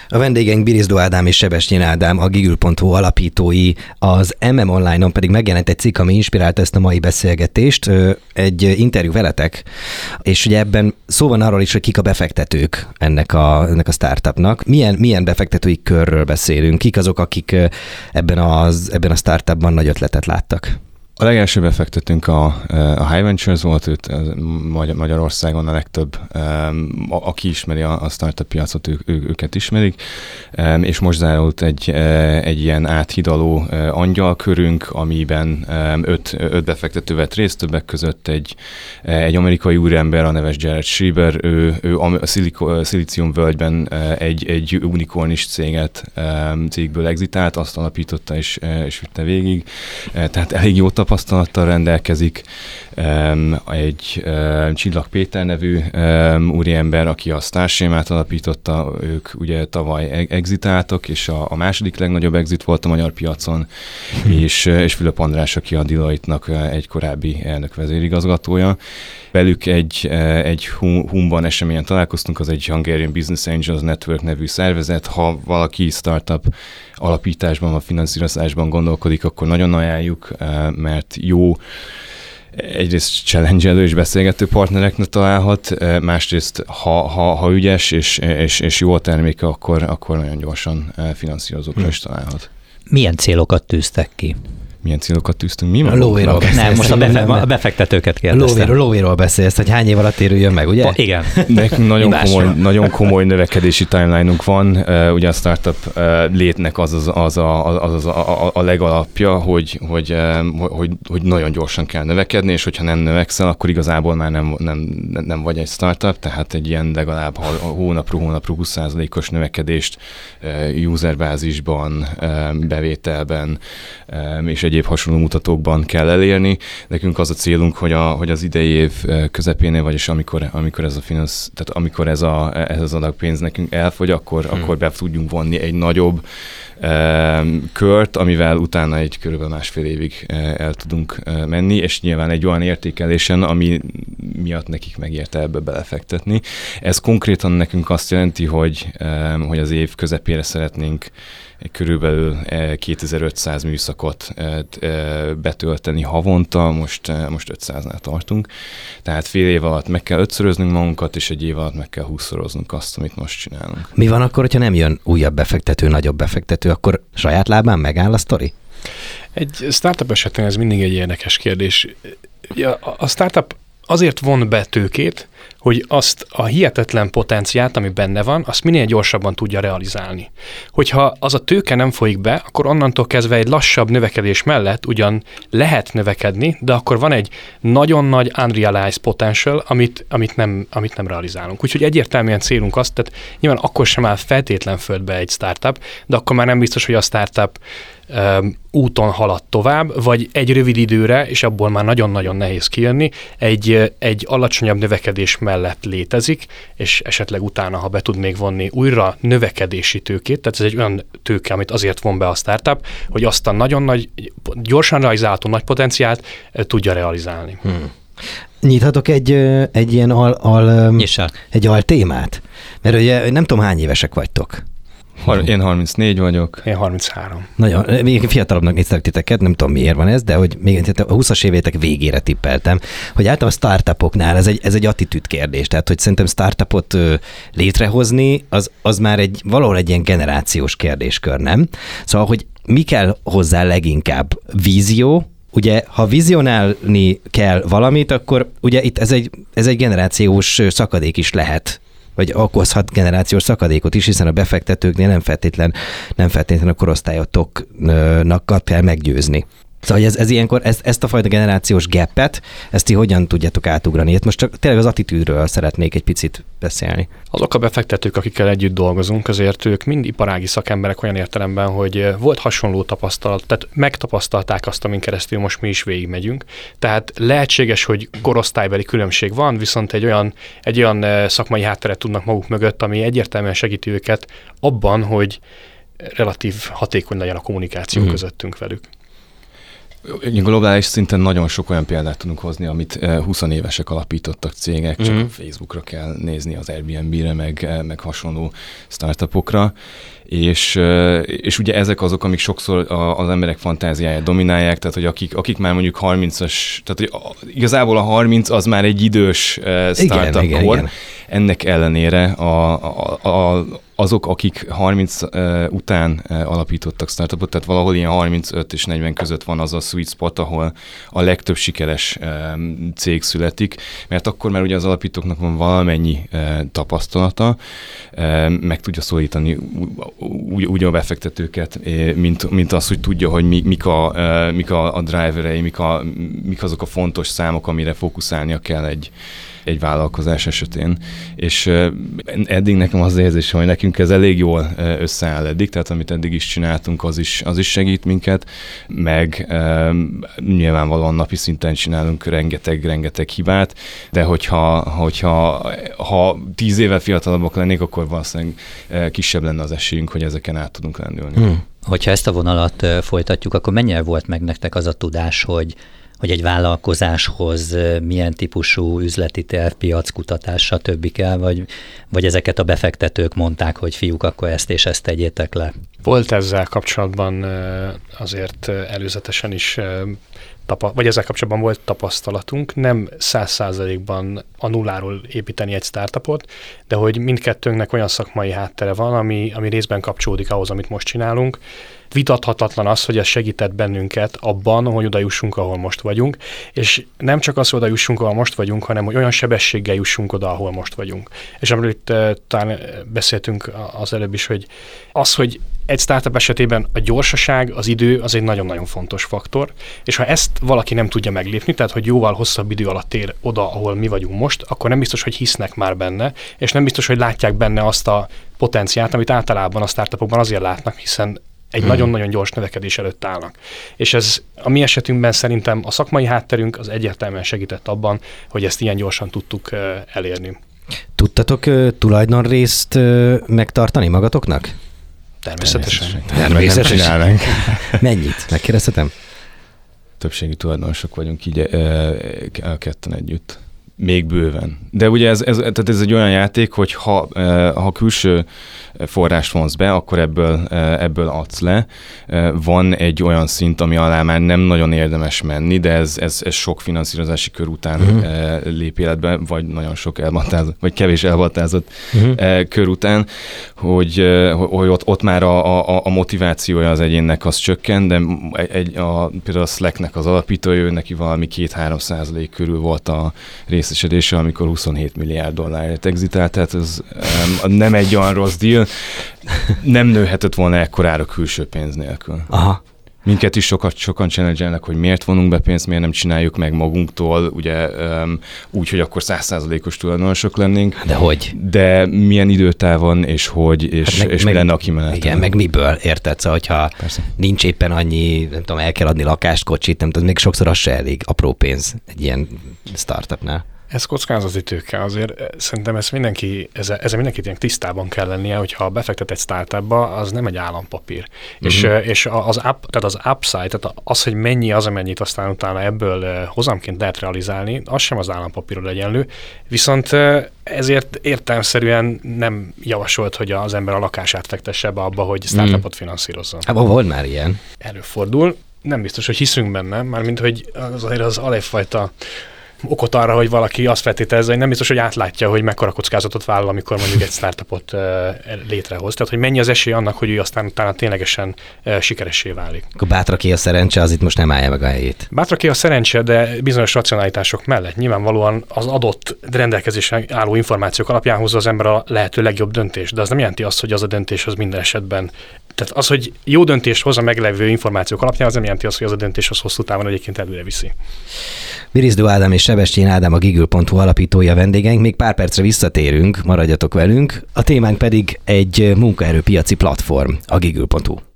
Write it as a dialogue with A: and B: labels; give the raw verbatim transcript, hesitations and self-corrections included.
A: A vendégeink Birizdó Ádám és Sebestyén Ádám, a Gigül pont hu alapítói, az em em Online-on pedig megjelent egy cikk, ami inspirálta ezt a mai beszélgetést, egy interjú veletek, és ugye ebben szó van arról is, hogy kik a befektetők ennek a, ennek a startupnak. Milyen, milyen befektetői körről beszélünk? Kik azok, akik ebben, az, ebben a startupban nagy ötletet láttak?
B: A legelső befektetőnk a, a High Ventures volt, őt Magyarországon a legtöbb, aki ismeri a startup piacot, ő, ő, őket ismerik, és most zárult egy, egy ilyen áthidaló angyalkörünk, amiben öt, öt befektető vett részt, többek között egy, egy amerikai úriember, a neves Jared Schreiber, ő, ő a Szilícium völgyben egy, egy unikornis céget, cégből exitált, azt alapította és, és vitte végig, tehát elég jó tapasztalattal rendelkezik. Egy Csillag Péter nevű úriember, aki a Starsémát alapította, ők ugye tavaly exitáltak, és a, a második legnagyobb exit volt a magyar piacon, és, és Fülöp András, aki a Deloitte-nak egy korábbi elnök vezérigazgatója. Velük egy, egy Humban eseményen találkoztunk, az egy Hungarian Business Angels Network nevű szervezet. Ha valaki startup alapításban, a finanszírozásban gondolkodik, akkor nagyon ajánljuk, mert jó, egyrészt challenge-elő és beszélgető partnereknek találhat, másrészt ha, ha, ha ügyes és, és, és jó a terméke, akkor, akkor nagyon gyorsan finanszírozókra is találhat.
C: Milyen célokat tűztek ki?
B: Milyen célokat tűztünk mi?
A: A lóvéról beszélsz.
C: Nem, most a, befe- a befektetőket kérdeztem.
A: Lóvéről, lóvéről beszélsz, hogy hány év alatt térüljön meg, ugye?
C: Pa, igen.
B: Nekünk nagyon komoly, nagyon komoly növekedési timeline-unk van. Uh, ugye a startup uh, létnek az az, az, a, az, az a, a legalapja, hogy, hogy, uh, hogy, hogy nagyon gyorsan kell növekedni, és hogyha nem növekszel, akkor igazából már nem, nem, nem vagy egy startup, tehát egy ilyen legalább hónapról hónapról húsz százalékos növekedést uh, userbázisban, uh, bevételben um, és egyéb hasonló mutatókban kell elérni. Nekünk az a célunk, hogy, a, hogy az idei év közepénél, vagyis amikor, amikor ez a finansz, tehát amikor ez, a, ez az adagpénz nekünk elfogy, akkor, hmm. akkor be tudjunk vonni egy nagyobb e, kört, amivel utána egy körülbelül másfél évig el tudunk menni, és nyilván egy olyan értékelésen, ami miatt nekik megérte ebbe belefektetni. Ez konkrétan nekünk azt jelenti, hogy, e, hogy az év közepére szeretnénk körülbelül kétezer-ötszáz műszakot betölteni havonta, most, most ötszáznál tartunk. Tehát fél év alatt meg kell ötszöröznünk magunkat, és egy év alatt meg kell húszszoroznunk azt, amit most csinálunk.
A: Mi van akkor, hogyha nem jön újabb befektető, nagyobb befektető, akkor saját lábán megáll a sztori?
D: Egy startup esetén ez mindig egy érdekes kérdés. A startup azért von be tőkét, hogy azt a hihetetlen potenciált, ami benne van, azt minél gyorsabban tudja realizálni. Hogyha az a tőke nem folyik be, akkor onnantól kezdve egy lassabb növekedés mellett ugyan lehet növekedni, de akkor van egy nagyon nagy unrealized potential, amit, amit, nem, amit nem realizálunk. Úgyhogy egyértelműen célunk az, tehát nyilván akkor sem áll feltétlen földbe egy startup, de akkor már nem biztos, hogy a startup um, úton halad tovább, vagy egy rövid időre, és abból már nagyon-nagyon nehéz kijönni, egy, egy alacsonyabb növekedés mellett létezik, és esetleg utána, ha be tud még vonni újra növekedési tőkét, tehát ez egy olyan tőke, amit azért von be a startup, hogy azt a nagyon nagy, gyorsan realizálható nagy potenciált tudja realizálni. Hmm.
A: Nyithatok egy, egy ilyen al, al, egy al témát? Mert ugye nem tudom, hány évesek vagytok.
B: Én harmincnégy vagyok.
D: Én harminchárom.
A: Nagyon, még fiatalabbnak néztek titeket, nem tudom miért van ez, de hogy még a húszas évétek végére tippeltem, hogy általában a startupoknál ez egy, ez egy attitűd kérdés, tehát hogy szerintem startupot létrehozni, az, az már egy, valahol egy ilyen generációs kérdéskör, nem? Szóval, hogy mi kell hozzá leginkább? Vízió. Ugye, ha vizionálni kell valamit, akkor ugye itt ez egy, ez egy generációs szakadék is lehet, vagy okozhat generációs szakadékot is, hiszen a befektetőknél nem feltétlen, nem feltétlenül a korosztályotoknak kell meggyőzni. Szóval ez, ez ilyenkor, ezt, ezt a fajta generációs gapet, ezt ti hogyan tudjátok átugrani? Itt most csak tényleg az attitűdről szeretnék egy picit beszélni.
D: Azok a befektetők, akikkel együtt dolgozunk, azért ők mind iparági szakemberek olyan értelemben, hogy volt hasonló tapasztalat, tehát megtapasztalták azt, amin keresztül most mi is végigmegyünk. Tehát lehetséges, hogy korosztálybeli különbség van, viszont egy olyan, egy olyan szakmai hátteret tudnak maguk mögött, ami egyértelműen segíti őket abban, hogy relatív hatékony legyen a kommunikáció hmm. közöttünk velük.
B: Globális szinten nagyon sok olyan példát tudunk hozni, amit húsz évesek alapítottak cégek, csak mm-hmm. Facebookra kell nézni, az Airbnb-re, meg, meg hasonló startupokra. És, és ugye ezek azok, amik sokszor az emberek fantáziáját dominálják, tehát hogy akik, akik már mondjuk harmincas, tehát hogy igazából a harminc az már egy idős startup igen, kor, igen, igen. Ennek ellenére a, a, a, azok, akik harminc uh, után uh, alapítottak startupot, tehát valahol ilyen harmincöt és negyven között van az a sweet spot, ahol a legtöbb sikeres uh, cég születik, mert akkor már ugye az alapítóknak van valamennyi uh, tapasztalata, uh, meg tudja szólítani úgy, úgy a befektetőket, mint, mint az, hogy tudja, hogy mi, mik, a, uh, mik a, a driverei, mik, a, mik azok a fontos számok, amire fókuszálnia kell egy egy vállalkozás esetén, és uh, eddig nekem az érzésem, hogy nekünk ez elég jól uh, összeáll eddig, tehát amit eddig is csináltunk, az is, az is segít minket, meg uh, nyilvánvalóan napi szinten csinálunk rengeteg-rengeteg hibát, de hogyha, hogyha ha tíz éve fiatalabbak lennék, akkor valószínűleg uh, kisebb lenne az esélyünk, hogy ezeken át tudunk lendülni. Hmm.
C: Hogyha ezt a vonalat uh, folytatjuk, akkor mennyire volt meg nektek az a tudás, hogy hogy egy vállalkozáshoz milyen típusú üzleti terv, piackutatás, stb. Kell, vagy, vagy ezeket a befektetők mondták, hogy fiúk, akkor ezt és ezt tegyétek le?
D: Volt ezzel kapcsolatban azért előzetesen is, vagy ezzel kapcsolatban volt tapasztalatunk, nem száz százalékban a nulláról építeni egy startupot, de hogy mindkettőnknek olyan szakmai háttere van, ami, ami részben kapcsolódik ahhoz, amit most csinálunk. Vitathatatlan az, hogy ez segített bennünket abban, hogy oda jussunk, ahol most vagyunk, és nem csak az, hogy oda jussunk, ahol most vagyunk, hanem hogy olyan sebességgel jussunk oda, ahol most vagyunk. És amiről itt uh, talán beszéltünk az előbb is, hogy az, hogy egy startup esetében a gyorsaság, az idő, az egy nagyon-nagyon fontos faktor, és ha ezt valaki nem tudja meglépni, tehát hogy jóval hosszabb idő alatt ér oda, ahol mi vagyunk most, akkor nem biztos, hogy hisznek már benne, és nem biztos, hogy látják benne azt a potenciált, amit általában a startupokban azért látnak, hiszen egy hmm. nagyon-nagyon gyors növekedés előtt állnak. És ez a mi esetünkben szerintem a szakmai hátterünk az egyértelműen segített abban, hogy ezt ilyen gyorsan tudtuk uh, elérni.
A: Tudtatok uh, tulajdonrészt uh, megtartani magatoknak?
D: Természetesen.
A: Természetesen. Természetesen. Mennyit? Megkérdezhetem?
B: Többségi tulajdonosok vagyunk így uh, ketten együtt. Még bőven. De ugye ez, ez, tehát ez egy olyan játék, hogy ha, ha külső forrást vonsz be, akkor ebből, ebből adsz le. Van egy olyan szint, ami alá már nem nagyon érdemes menni, de ez, ez, ez sok finanszírozási kör után uh-huh. lép életbe, vagy nagyon sok elbatázott, vagy kevés elbatázott uh-huh. kör után, hogy, hogy ott, ott már a, a, a motivációja az egyénnek az csökken, de egy, a, például a Slacknek az alapítója, ő neki valami két-három százalék körül volt a részesedése, amikor huszonhét milliárd dollárért exitált, tehát ez um, nem egy olyan rossz deal, nem nőhetett volna ekkorára külső pénz nélkül. Aha. Minket is sokat, sokan challenge-elnek, hogy miért vonunk be pénzt, miért nem csináljuk meg magunktól, ugye um, úgy, hogy akkor száz százalékos tulajdonosok lennénk.
A: De hogy?
B: De milyen időtávon, és hogy, és, hát meg, és meg, mi lenne a kimenet.
A: Igen, meg miből, érted? Szóval, hogyha Persze. nincs éppen annyi, nem tudom, el kell adni lakást, kocsit, nem tudom, még sokszor az se elég apró pénz egy ilyen startupnál.
D: Ez kockázati tőke, azért szerintem ezt mindenki, ezzel, ezzel mindenki tisztában kell lennie, hogyha befektet egy startupba, az nem egy állampapír. Uh-huh. És, és az, up, tehát az upside, tehát az, hogy mennyi az, amennyit aztán utána ebből hozamként lehet realizálni, az sem az állampapírról egyenlő. Viszont ezért értelemszerűen nem javasolt, hogy az ember a lakását fektesse be abba, hogy startupot uh-huh. finanszírozzon.
A: Hát volt már ilyen.
D: Előfordul. Nem biztos, hogy hiszünk benne, mármint, hogy az azért az alapfajta okot arra, hogy valaki azt feltételezze, hogy nem biztos, hogy átlátja, hogy mekkora kockázatot vállal, amikor mondjuk egy startupot uh, létrehoz. Tehát, hogy mennyi az esély annak, hogy ő aztán utána ténylegesen uh, sikeressé válik.
A: Akkor bátraké a szerencse, az itt most nem állja meg a helyét.
D: Bátraké a szerencse, de bizonyos racionalitások mellett nyilvánvalóan az adott rendelkezésre álló információk alapján hozza az ember a lehető legjobb döntést, de az nem jelenti azt, hogy az a döntés az minden esetben. Tehát az, hogy jó döntést hoz a meglevő információk alapján, az nem jelenti azt, hogy az a döntés az hosszú távon egyébként előre viszi.
A: Birizdó Ádám és Sebestyén Ádám, a Giggle pont hu alapítója vendégeink. Még pár percre visszatérünk, maradjatok velünk. A témánk pedig egy munkaerőpiaci platform, a Giggle pont hu.